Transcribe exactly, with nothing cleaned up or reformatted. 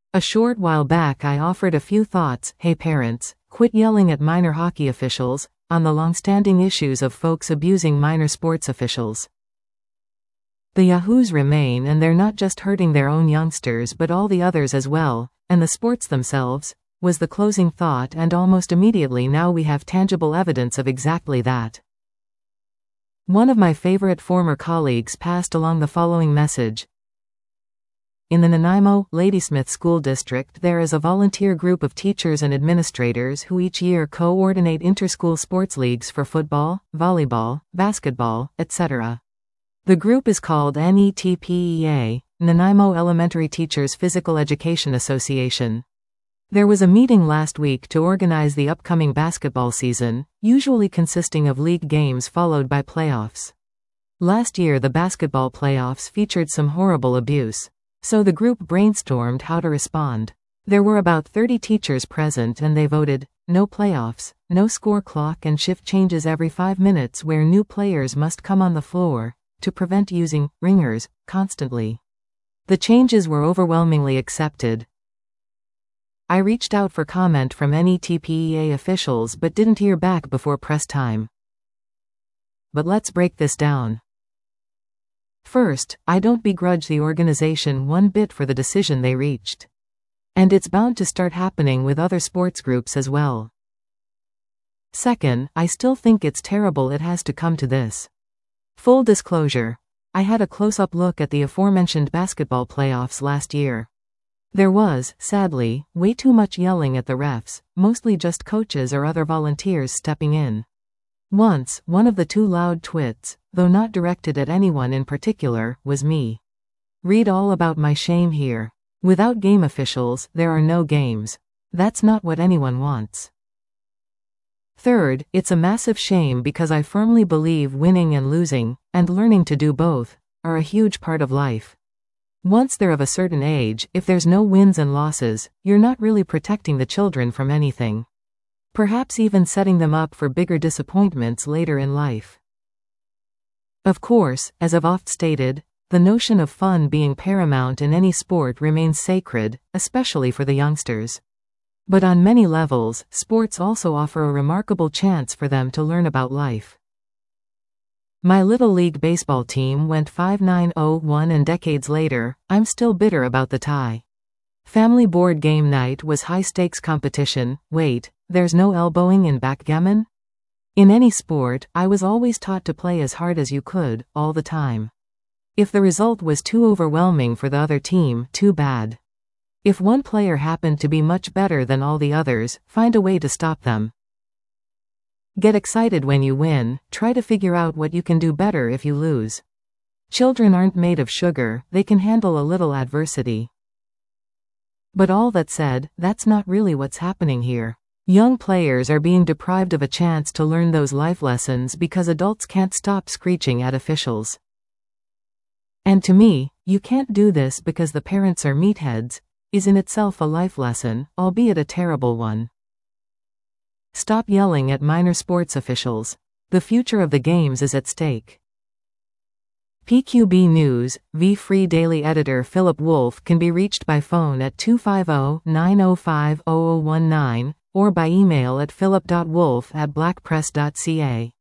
A short while back I offered a few thoughts. Hey parents, quit yelling at minor hockey officials, on the long-standing issues of folks abusing minor sports officials. The yahoos remain, and they're not just hurting their own youngsters but all the others as well, and the sports themselves, was the closing thought, and almost immediately now we have tangible evidence of exactly that. One of my favorite former colleagues passed along the following message. In the Nanaimo, Ladysmith School District there is a volunteer group of teachers and administrators who each year coordinate inter-school sports leagues for football, volleyball, basketball, et cetera. The group is called N E T P E A, Nanaimo Elementary Teachers Physical Education Association. There was a meeting last week to organize the upcoming basketball season, usually consisting of league games followed by playoffs. Last year the basketball playoffs featured some horrible abuse. So the group brainstormed how to respond. There were about thirty teachers present and they voted, no playoffs, no score clock and shift changes every five minutes where new players must come on the floor, to prevent using ringers constantly. The changes were overwhelmingly accepted. I reached out for comment from N E T P E A officials but didn't hear back before press time. But let's break this down. First, I don't begrudge the organization one bit for the decision they reached. And it's bound to start happening with other sports groups as well. Second, I still think it's terrible it has to come to this. Full disclosure, I had a close-up look at the aforementioned basketball playoffs last year. There was, sadly, way too much yelling at the refs, mostly just coaches or other volunteers stepping in. Once, one of the two loud twits, though not directed at anyone in particular, was me. Read all about my shame here. Without game officials, there are no games. That's not what anyone wants. Third, it's a massive shame because I firmly believe winning and losing, and learning to do both, are a huge part of life. Once they're of a certain age, if there's no wins and losses, you're not really protecting the children from anything. Perhaps even setting them up for bigger disappointments later in life. Of course, as I've oft stated, the notion of fun being paramount in any sport remains sacred, especially for the youngsters. But on many levels, sports also offer a remarkable chance for them to learn about life. My Little League baseball team went five nine oh one and decades later, I'm still bitter about the tie. Family board game night was high-stakes competition. Wait, there's no elbowing in backgammon? In any sport, I was always taught to play as hard as you could, all the time. If the result was too overwhelming for the other team, too bad. If one player happened to be much better than all the others, find a way to stop them. Get excited when you win, try to figure out what you can do better if you lose. Children aren't made of sugar, they can handle a little adversity. But all that said, that's not really what's happening here. Young players are being deprived of a chance to learn those life lessons because adults can't stop screeching at officials. And to me, you can't do this because the parents are meatheads, is in itself a life lesson, albeit a terrible one. Stop yelling at minor sports officials. The future of the games is at stake. P Q B News, V Free Daily Editor Philip Wolf can be reached by phone at two five zero, nine zero five, zero zero one nine, or by email at philip dot wolf at blackpress dot c a.